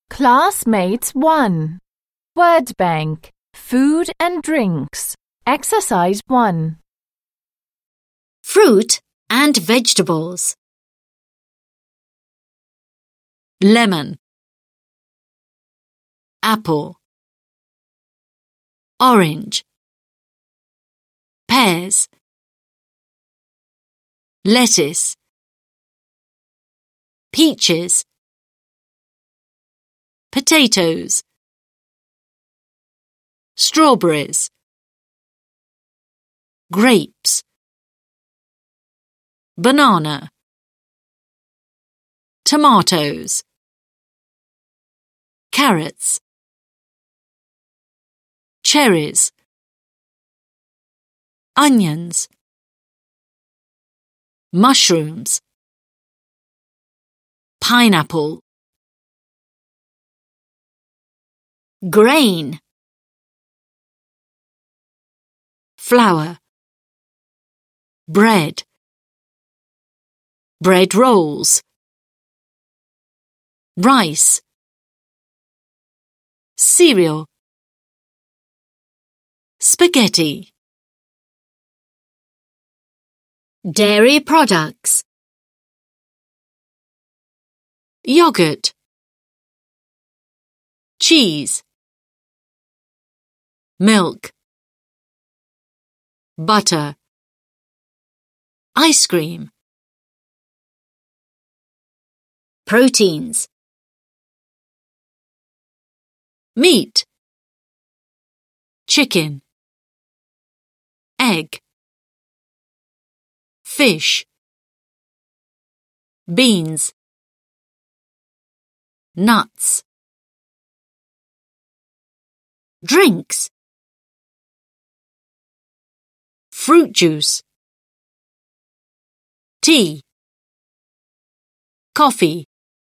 Classmates 1. Word bank. Food and drinks. Exercise 1. Fruit and vegetables. Lemon, apple, orange, pears, lettuce, peaches, potatoes, strawberries, grapes, banana, tomatoes, carrots, cherries, onions, mushrooms, pineapple. Grain, flour, bread, bread rolls, rice, cereal, spaghetti. Dairy products. Yogurt, cheese, milk, butter, ice cream. Proteins. Meat, chicken, egg, fish, beans, nuts. Drinks. Fruit juice, tea, coffee,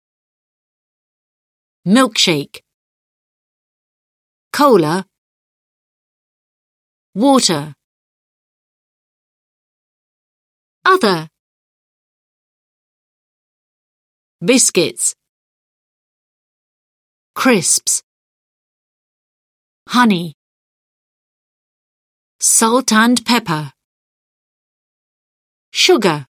milkshake, cola, water. Other. Biscuits, crisps, honey, salt and pepper, sugar.